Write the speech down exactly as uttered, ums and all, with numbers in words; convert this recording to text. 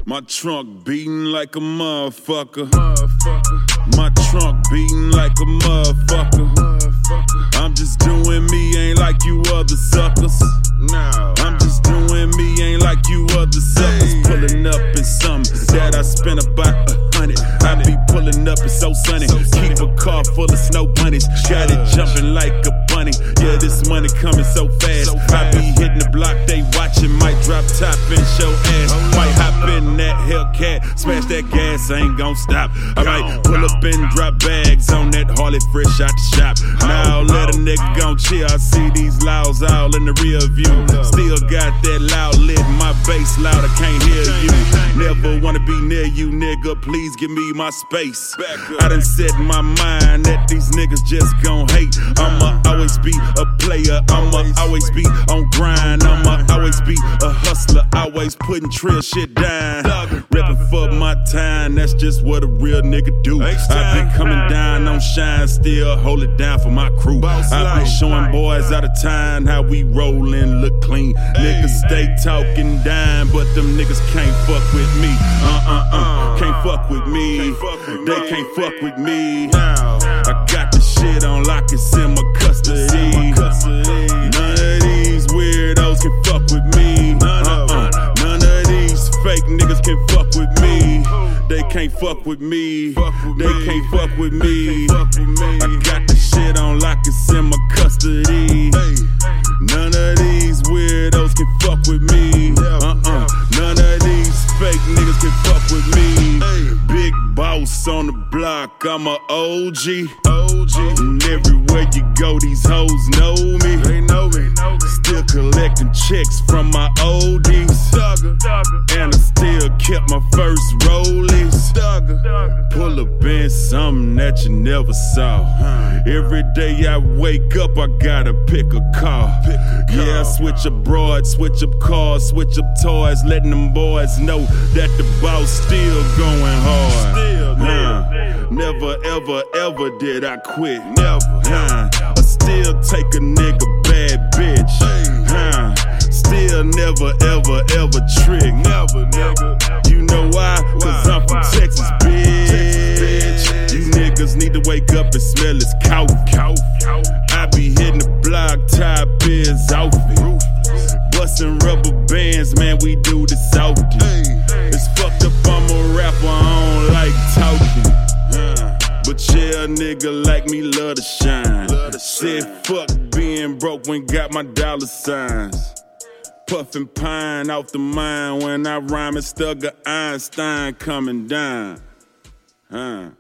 My trunk beating like a motherfucker. motherfucker. My trunk beating like a motherfucker. motherfucker. I'm just doing me, ain't like you other suckers. No, I'm just doing me, ain't like you other suckers. Hey, pulling up in something that I spent about a hundred. I be pulling up, it's so sunny. Keep a car full of snow bunnies. Got it jumping like a bunny. Yeah, this money coming so fast. I be hitting the block, they watching. Might drop top and show ass. Might hop in that Hellcat, smash that gas, I ain't gon' stop. I might pull up and drop bags on that Harley fresh out the shop. Now let a nigga gon' chill. I see these louds all in the rear view. Still got that loud lit, my bass loud, I can't hear you. Never wanna be near you, nigga, please give me my space. I done set my mind that these niggas just gon' hate. I'ma always be a player, I'ma always be on grind. I'ma always be a hustler, always putting trill shit down. Reppin' for my time, that's just what a real nigga do. I been coming down on shine, still hold it down for my crew. I been showing boys out of time how we rollin', look clean. Niggas stay talking dime, but them niggas can't fuck with me. Uh-uh-uh, can't fuck with me. They can't fuck with me. I got the shit on lock, it's in my custody. None of these weirdos can fuck with me. Uh-uh. None of these fake niggas can fuck with me. They can't fuck with me. They can't fuck with me. I got the shit on lock, it's in my custody. None of these weirdos can fuck with me. Uh-uh. None of these fake niggas can fuck with me. Big boss on the block, I'm a O G. O G. And everywhere you go, these hoes know me. They know me. Still collecting checks from my oldies. And I still kept my first rollies. Pull up in something that you never saw. Every day I wake up, I gotta pick a car. Yeah, I switch up broads, switch up cars, switch up toys, letting them boys know that the boss still going hard. Still, huh. Never, ever, ever did I quit. Never. Huh. I still take a nigga bad bitch. Huh. Still never, ever, ever trick. Never, nigga. You know why? Cause I'm from Texas, bitch. You niggas need to wake up and smell this cow. I be hitting the block, top is off it. Bustin' rubber bands, man, we do this often. It's fucked up, I'm a rapper, I don't like talking. But yeah, a nigga like me love to shine. Said fuck being broke when got my dollar signs. Puffin' pine off the mind when I rhyme and Stugger Einstein coming down. Huh.